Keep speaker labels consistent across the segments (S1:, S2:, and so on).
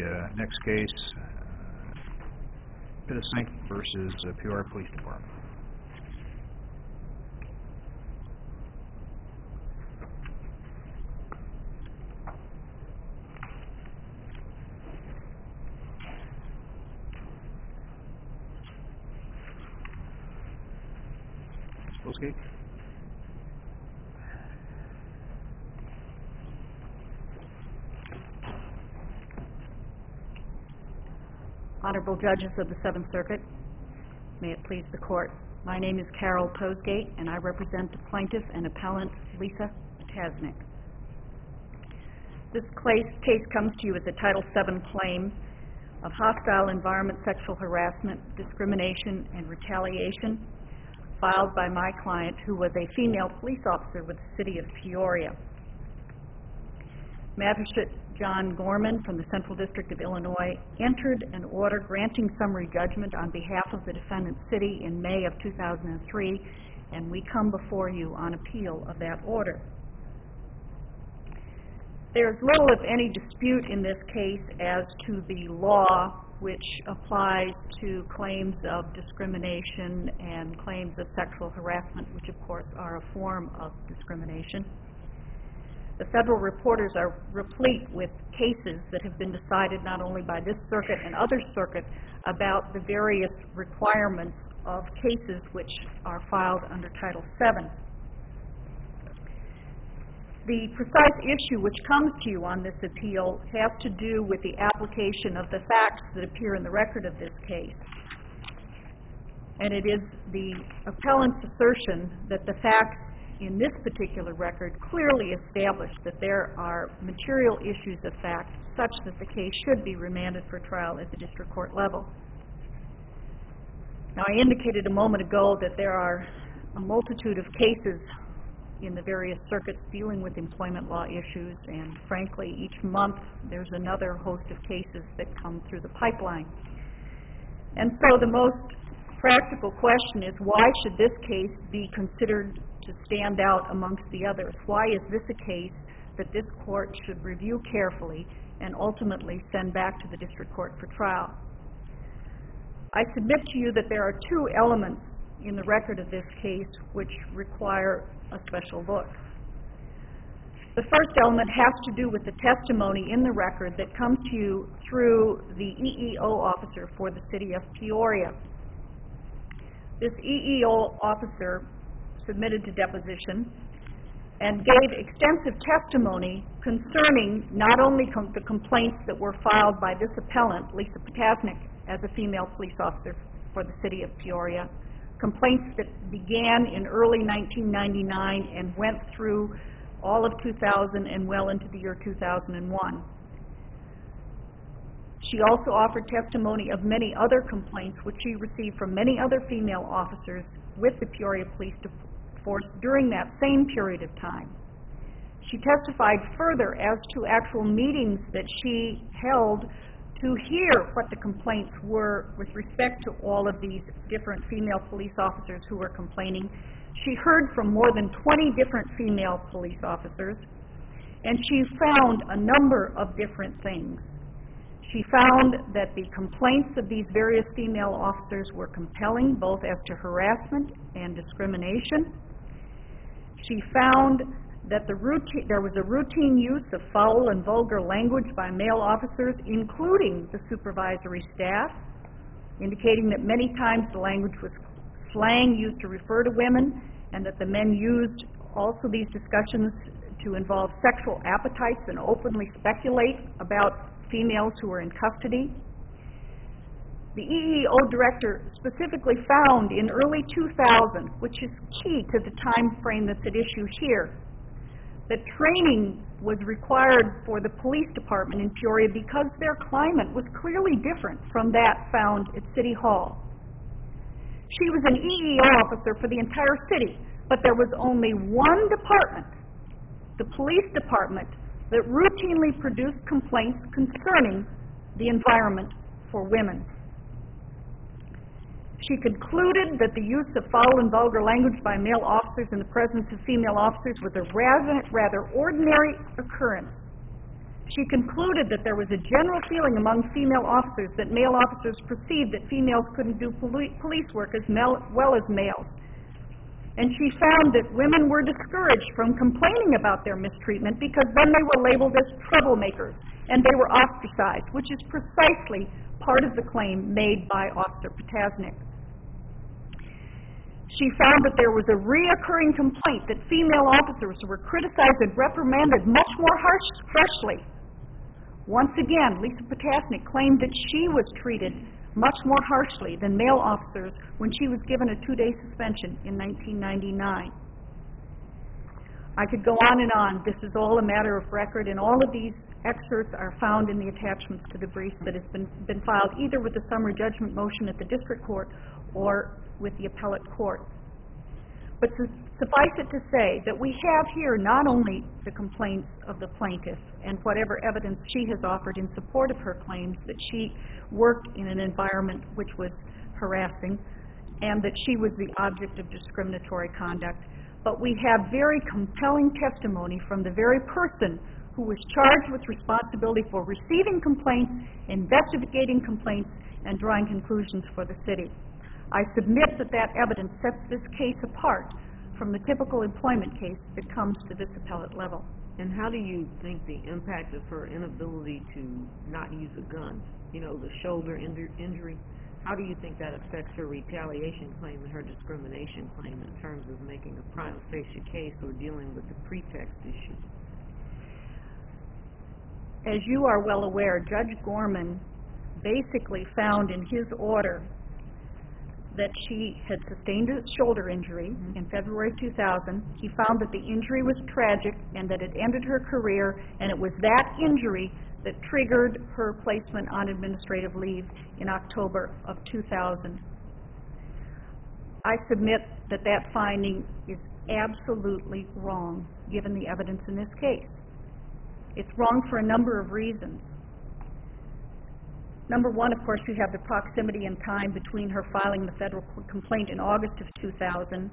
S1: next case, Pittisink versus Peoria Police Department. Spilsky.
S2: Honorable Judges of the Seventh Circuit, may it please the Court. My name is Carol Posgate, and I represent the plaintiff and appellant Lisa Ptasznik. This case comes to you as a Title VII claim of hostile environment, sexual harassment, discrimination, and retaliation filed by my client, who was a female police officer with the City of Peoria. Magistrate John Gorman from the Central District of Illinois entered an order granting summary judgment on behalf of the defendant city in May of 2003, and we come before you on appeal of that order. There is little, if any, dispute in this case as to the law which applies to claims of discrimination and claims of sexual harassment, which of course are a form of discrimination. The federal reporters are replete with cases that have been decided not only by this circuit and other circuits about the various requirements of cases which are filed under Title VII. The precise issue which comes to you on this appeal has to do with the application of the facts that appear in the record of this case. And it is the appellant's assertion that the facts in this particular record clearly establish that there are material issues of fact such that the case should be remanded for trial at the district court level. Now, I indicated a moment ago that there are a multitude of cases in the various circuits dealing with employment law issues, and frankly, each month there's another host of cases that come through the pipeline. And so the most practical question is, why should this case be considered to stand out amongst the others? Why is this a case that this court should review carefully and ultimately send back to the district court for trial? I submit to you that there are two elements in the record of this case which require a special look. The first element has to do with the testimony in the record that comes to you through the EEO officer for the City of Peoria. This EEO officer submitted to deposition and gave extensive testimony concerning not only the complaints that were filed by this appellant, Lisa Ptasznik, as a female police officer for the City of Peoria, complaints that began in early 1999 and went through all of 2000 and well into the year 2001. She also offered testimony of many other complaints which she received from many other female officers with the Peoria Police Force during that same period of time. She testified further as to actual meetings that she held to hear what the complaints were with respect to all of these different female police officers who were complaining. She heard from more than 20 different female police officers, and she found a number of different things. She found that the complaints of these various female officers were compelling, both as to harassment and discrimination. She found that there was a routine use of foul and vulgar language by male officers, including the supervisory staff, indicating that many times the language was slang used to refer to women, and that the men used also these discussions to involve sexual appetites and openly speculate about females who were in custody. The EEO director specifically found in early 2000, which is key to the time frame that's at issue here, that training was required for the police department in Peoria because their climate was clearly different from that found at City Hall. She was an EEO officer for the entire city, but there was only one department, the police department, that routinely produced complaints concerning the environment for women. She concluded that the use of foul and vulgar language by male officers in the presence of female officers was a rather ordinary occurrence. She concluded that there was a general feeling among female officers that male officers perceived that females couldn't do police work as well as males. And she found that women were discouraged from complaining about their mistreatment because then they were labeled as troublemakers and they were ostracized, which is precisely part of the claim made by Officer Potasnik. She found that there was a reoccurring complaint that female officers were criticized and reprimanded much more harshly. Once again, Lisa Potasnik claimed that she was treated much more harshly than male officers when she was given a 2-day suspension in 1999. I could go on and on. This is all a matter of record, and all of these excerpts are found in the attachments to the brief that has been filed either with the summary judgment motion at the district court or with the appellate court. But suffice it to say that we have here not only the complaints of the plaintiff and whatever evidence she has offered in support of her claims that she worked in an environment which was harassing and that she was the object of discriminatory conduct, but we have very compelling testimony from the very person who was charged with responsibility for receiving complaints, investigating complaints, and drawing conclusions for the city. I submit that that evidence sets this case apart from the typical employment case that comes to this appellate level.
S3: And how do you think the impact of her inability to not use a gun, the shoulder injury, how do you think that affects her retaliation claim and her discrimination claim in terms of making a prima facie case or dealing with the pretext issue?
S2: As you are well aware, Judge Gorman basically found in his order that she had sustained a shoulder injury in February 2000. He found that the injury was tragic and that it ended her career, and it was that injury that triggered her placement on administrative leave in October of 2000. I submit that that finding is absolutely wrong, given the evidence in this case. It's wrong for a number of reasons. Number one, of course, you have the proximity in time between her filing the federal complaint in August of 2000.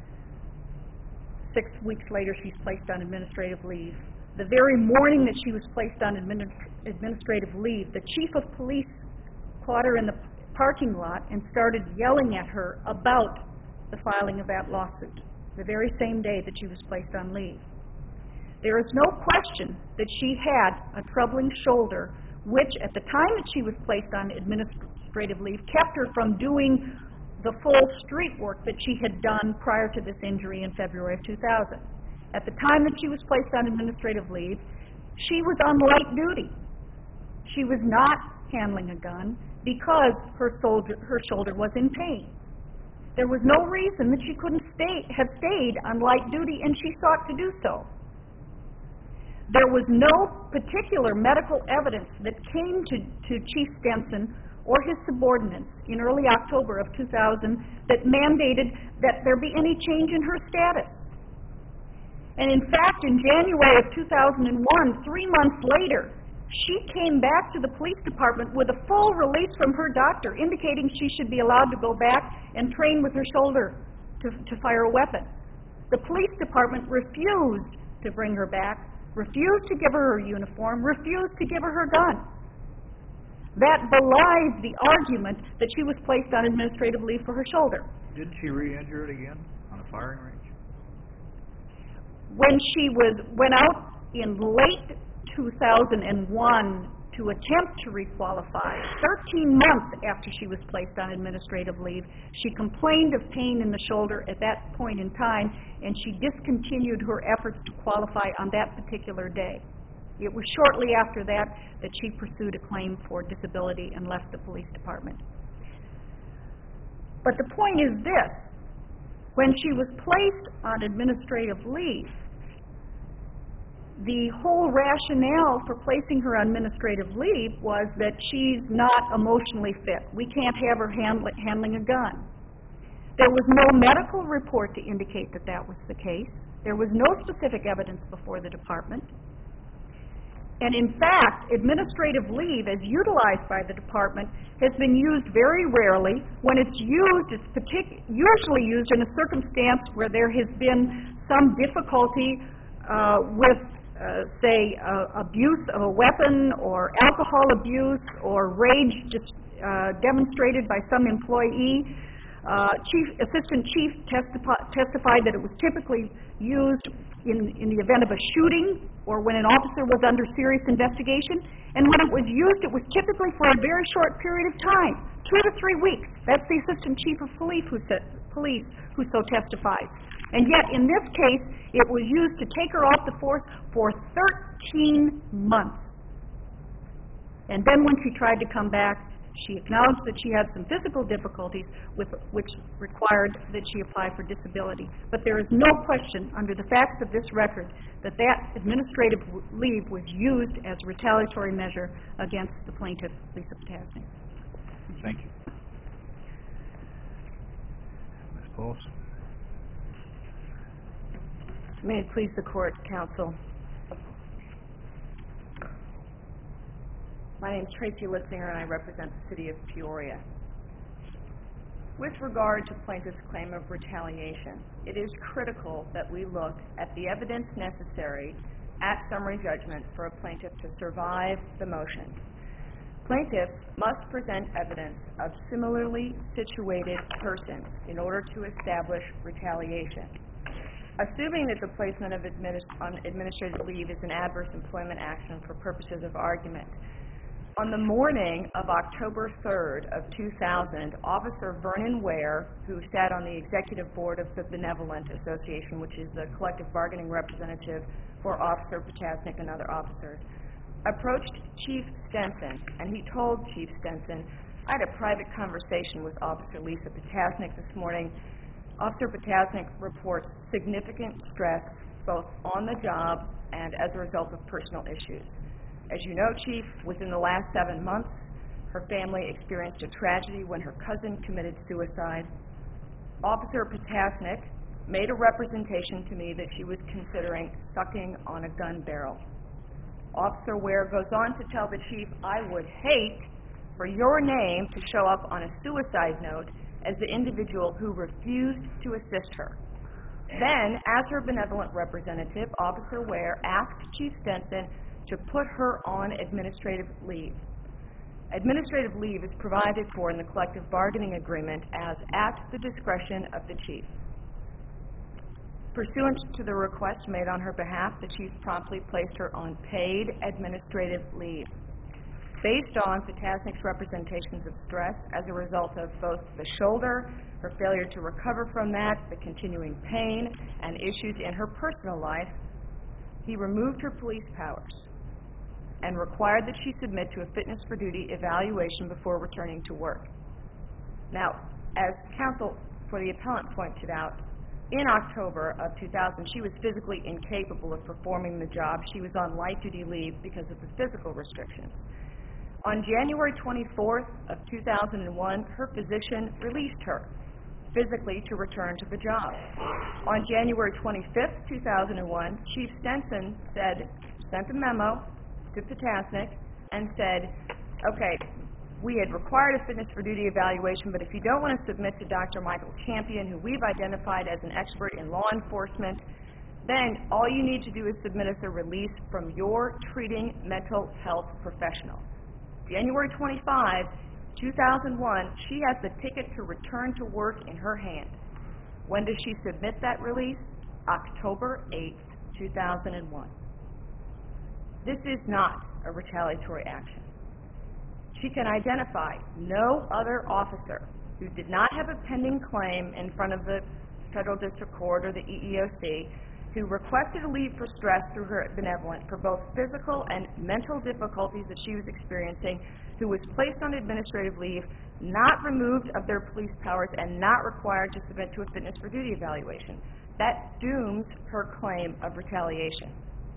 S2: 6 weeks later, she's placed on administrative leave. The very morning that she was placed on administrative leave, the chief of police caught her in the parking lot and started yelling at her about the filing of that lawsuit, the very same day that she was placed on leave. There is no question that she had a troubling shoulder, which at the time that she was placed on administrative leave kept her from doing the full street work that she had done prior to this injury in February of 2000. At the time that she was placed on administrative leave, she was on light duty. She was not handling a gun because her shoulder was in pain. There was no reason that she couldn't have stayed on light duty, and she sought to do so. There was no particular medical evidence that came to Chief Stenson or his subordinates in early October of 2000 that mandated that there be any change in her status. And in fact, in January of 2001, 3 months later, she came back to the police department with a full release from her doctor indicating she should be allowed to go back and train with her shoulder to fire a weapon. The police department refused to bring her back, refused to give her her uniform, refused to give her her gun. That belies the argument that she was placed on administrative leave for her shoulder.
S1: Didn't she re-injure it again on a firing range?
S2: When she went out in late 2001 to attempt to requalify, 13 months after she was placed on administrative leave, she complained of pain in the shoulder at that point in time, and she discontinued her efforts to qualify on that particular day. It was shortly after that that she pursued a claim for disability and left the police department. But the point is this: when she was placed on administrative leave, the whole rationale for placing her on administrative leave was that she's not emotionally fit. We can't have her handling a gun. There was no medical report to indicate that that was the case. There was no specific evidence before the department. And in fact, administrative leave, as utilized by the department, has been used very rarely. When it's used, it's usually used in a circumstance where there has been some difficulty with abuse of a weapon or alcohol abuse or rage demonstrated by some employee. Assistant Chief testified that it was typically used in the event of a shooting or when an officer was under serious investigation. And when it was typically for a very short period of time, 2 to 3 weeks. That's the Assistant Chief of Police who so testified. And yet, in this case, it was used to take her off the force for 13 months. And then when she tried to come back, she acknowledged that she had some physical difficulties which required that she apply for disability. But there is no question, under the facts of this record, that administrative leave was used as a retaliatory measure against the plaintiff, Lisa Potasnik.
S1: Thank you. Ms. Pauls?
S4: May it please the Court, Counsel. My name is Tracy Litzinger, and I represent the City of Peoria. With regard to plaintiff's claim of retaliation, it is critical that we look at the evidence necessary at summary judgment for a plaintiff to survive the motion. Plaintiffs must present evidence of similarly situated persons in order to establish retaliation. Assuming that the placement on administrative leave is an adverse employment action for purposes of argument, on the morning of October 3rd of 2000, Officer Vernon Ware, who sat on the executive board of the Benevolent Association, which is the collective bargaining representative for Officer Potasnik and other officers, approached Chief Stenson, and he told Chief Stenson, I had a private conversation with Officer Lisa Potasnik this morning. Officer Potasnik reports significant stress both on the job and as a result of personal issues. As you know, Chief, within the last 7 months, her family experienced a tragedy when her cousin committed suicide. Officer Potasnik made a representation to me that she was considering sucking on a gun barrel. Officer Ware goes on to tell the Chief, I would hate for your name to show up on a suicide note as the individual who refused to assist her. Then, as her benevolent representative, Officer Ware asked Chief Stenson to put her on administrative leave. Administrative leave is provided for in the collective bargaining agreement as at the discretion of the Chief. Pursuant to the request made on her behalf, the Chief promptly placed her on paid administrative leave. Based on Potasnik's representations of stress as a result of both the shoulder, her failure to recover from that, the continuing pain, and issues in her personal life, he removed her police powers and required that she submit to a fitness for duty evaluation before returning to work. Now, as counsel for the appellant pointed out, in October of 2000, she was physically incapable of performing the job. She was on light duty leave because of the physical restrictions. On January 24th of 2001, her physician released her physically to return to the job. On January 25th, 2001, Chief Stenson sent a memo to Potasnik and said, okay, we had required a fitness for duty evaluation, but if you don't want to submit to Dr. Michael Campion, who we've identified as an expert in law enforcement, then all you need to do is submit us a release from your treating mental health professional. January 25, 2001, she has the ticket to return to work in her hand. When does she submit that release? October 8, 2001. This is not a retaliatory action. She can identify no other officer who did not have a pending claim in front of the Federal District Court or the EEOC who requested a leave for stress through her benevolent for both physical and mental difficulties that she was experiencing, who was placed on administrative leave, not removed of their police powers, and not required to submit to a fitness for duty evaluation. That dooms her claim of retaliation.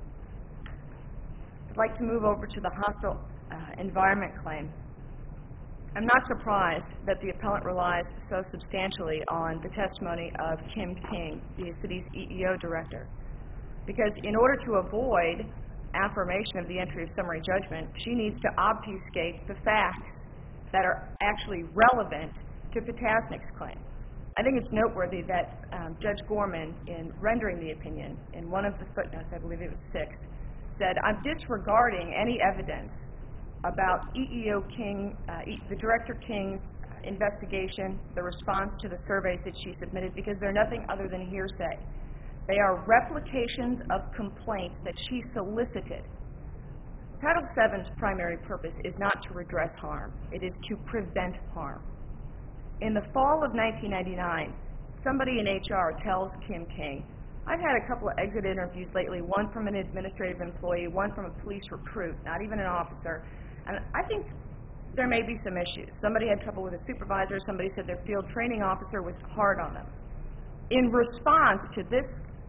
S4: I'd like to move over to the hostile environment claim. I'm not surprised that the appellant relies so substantially on the testimony of Kim King, the city's EEO director, because in order to avoid affirmation of the entry of summary judgment, she needs to obfuscate the facts that are actually relevant to Potasnik's claim. I think it's noteworthy that Judge Gorman, in rendering the opinion, in one of the footnotes, I believe it was 6, said, I'm disregarding any evidence about EEO King, the Director King's investigation, the response to the surveys that she submitted, because they're nothing other than hearsay. They are replications of complaints that she solicited. Title VII's primary purpose is not to redress harm. It is to prevent harm. In the fall of 1999, somebody in HR tells Kim King, I've had a couple of exit interviews lately, one from an administrative employee, one from a police recruit, not even an officer, and I think there may be some issues. Somebody had trouble with a supervisor, somebody said their field training officer was hard on them. In response to this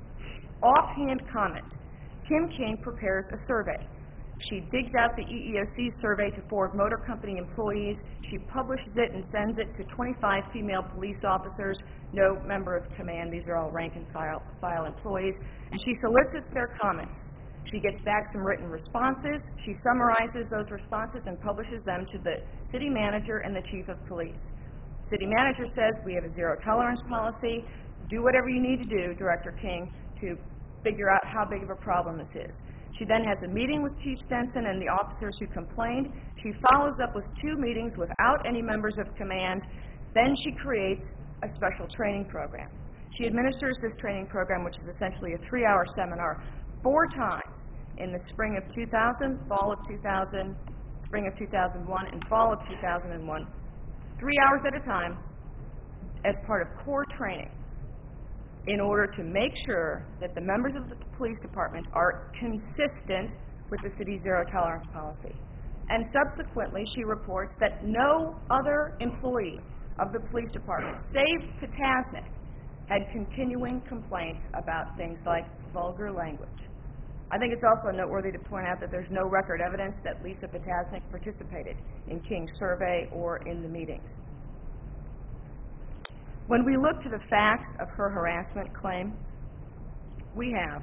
S4: offhand comment, Kim King prepares a survey. She digs out the EEOC survey to Ford Motor Company employees. She publishes it and sends it to 25 female police officers, no member of command. These are all rank-and-file employees. And she solicits their comments. She gets back some written responses. She summarizes those responses and publishes them to the city manager and the chief of police. City manager says, we have a zero-tolerance policy. Do whatever you need to do, Director King, to figure out how big of a problem this is. She then has a meeting with Chief Stenson and the officers who complained. She follows up with 2 meetings without any members of command. Then she creates a special training program. She administers this training program, which is essentially a 3-hour seminar, 4 times in the spring of 2000, fall of 2000, spring of 2001, and fall of 2001, 3 hours at a time as part of core training, in order to make sure that the members of the police department are consistent with the city's zero-tolerance policy. And subsequently, she reports that no other employee of the police department, save Potasnik, had continuing complaints about things like vulgar language. I think it's also noteworthy to point out that there's no record evidence that Lisa Potasnik participated in King's survey or in the meetings. When we look to the facts of her harassment claim, we have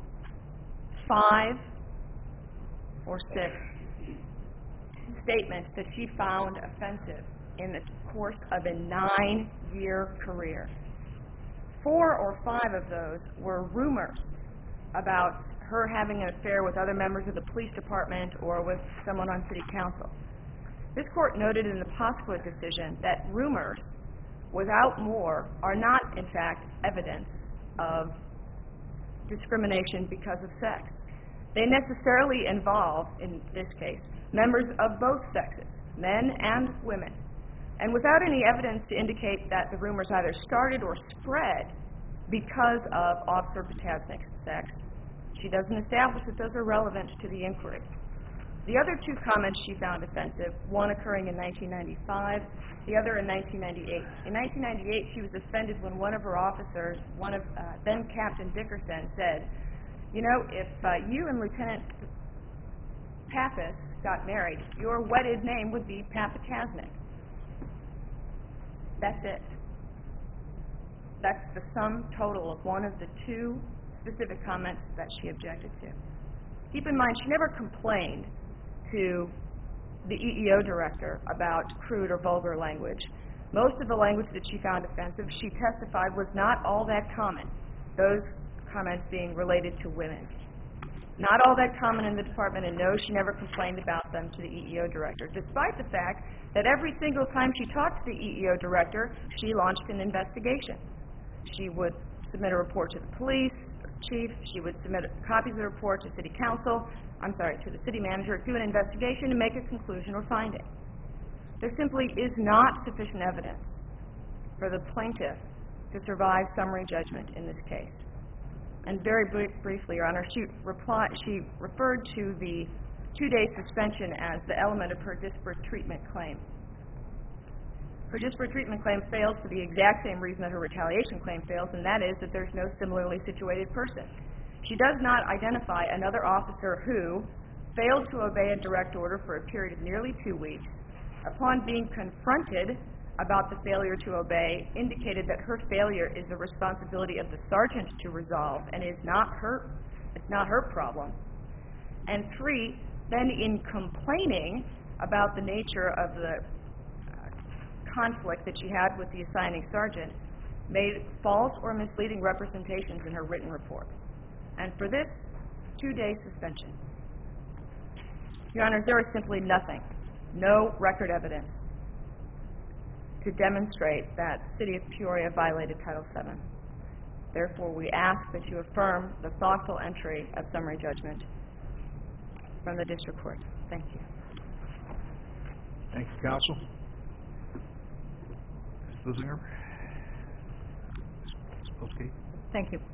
S4: 5 or 6 statements that she found offensive in the course of a 9-year career. 4 or 5 of those were rumors about her having an affair with other members of the police department or with someone on city council. This court noted in the Posquet decision that rumors without more are not, in fact, evidence of discrimination because of sex. They necessarily involve, in this case, members of both sexes, men and women. And without any evidence to indicate that the rumors either started or spread because of Officer Potasnik's sex, she doesn't establish that those are relevant to the inquiry. The other 2 comments she found offensive, one occurring in 1995, the other in 1998. In 1998, she was offended when one of her officers, then Captain Dickerson, said, you know, if you and Lieutenant Pappas got married, your wedded name would be Pat Potasnik. That's it. That's the sum total of one of the 2 specific comments that she objected to. Keep in mind, she never complained to the EEO director about crude or vulgar language. Most of the language that she found offensive, she testified, was not all that common, those comments being related to women. Not all that common in the department, and no, she never complained about them to the EEO director, despite the fact that every single time she talked to the EEO director, she launched an investigation. She would submit a report to the police chief, she would submit copies of the report to city council, to the city manager, do an investigation and make a conclusion or finding. There simply is not sufficient evidence for the plaintiff to survive summary judgment in this case. And very briefly, Your Honor, she referred to the 2-day suspension as the element of her disparate treatment claim. Her disparate treatment claim fails for the exact same reason that her retaliation claim fails, and that is that there's no similarly situated person. She does not identify another officer who failed to obey a direct order for a period of nearly 2 weeks. Upon being confronted about the failure to obey, indicated that her failure is the responsibility of the sergeant to resolve and it's not her problem. And 3, then in complaining about the nature of the conflict that she had with the assigning sergeant, made false or misleading representations in her written report. And for this 2-day suspension, Your Honor, there is simply nothing, no record evidence to demonstrate that the City of Peoria violated Title VII. Therefore, we ask that you affirm the thoughtful entry of summary judgment from the District Court. Thank you.
S1: Thank you, counsel. Ms. Lissinger? Ms. Polsky?
S2: Thank you.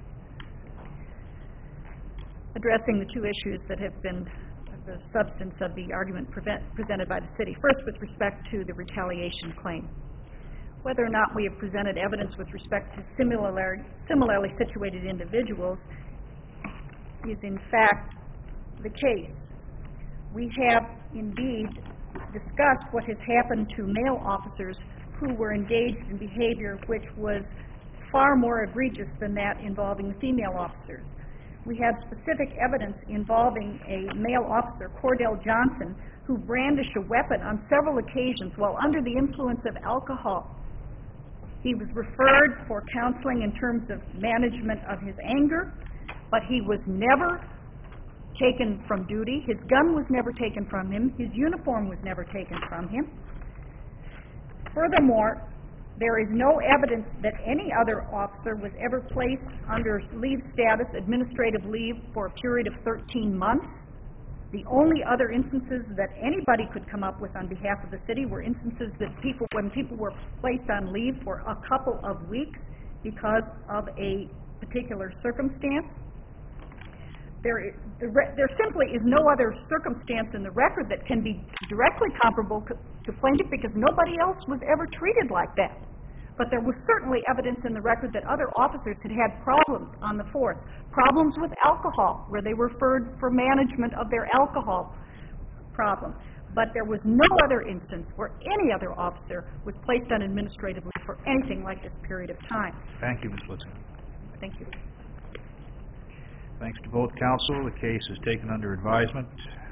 S2: Addressing the two issues that have been the substance of the argument presented by the city. First, with respect to the retaliation claim. Whether or not we have presented evidence with respect to similarly situated individuals is in fact the case. We have indeed discussed what has happened to male officers who were engaged in behavior which was far more egregious than that involving the female officers. We have specific evidence involving a male officer, Cordell Johnson, who brandished a weapon on several occasions while under the influence of alcohol. He was referred for counseling in terms of management of his anger, but he was never taken from duty. His gun was never taken from him. His uniform was never taken from him. Furthermore, there is no evidence that any other officer was ever placed under leave status, administrative leave, for a period of 13 months. The only other instances that anybody could come up with on behalf of the city were instances that when people were placed on leave for a couple of weeks because of a particular circumstance. There simply is no other circumstance in the record that can be directly comparable to plaintiff because nobody else was ever treated like that. But there was certainly evidence in the record that other officers had had problems on the force, problems with alcohol, where they were referred for management of their alcohol problem. But there was no other instance where any other officer was placed on administrative leave for anything like this period of time.
S1: Thank you, Ms. Lissinger.
S2: Thank you.
S1: Thanks to both counsel. The case is taken under advisement.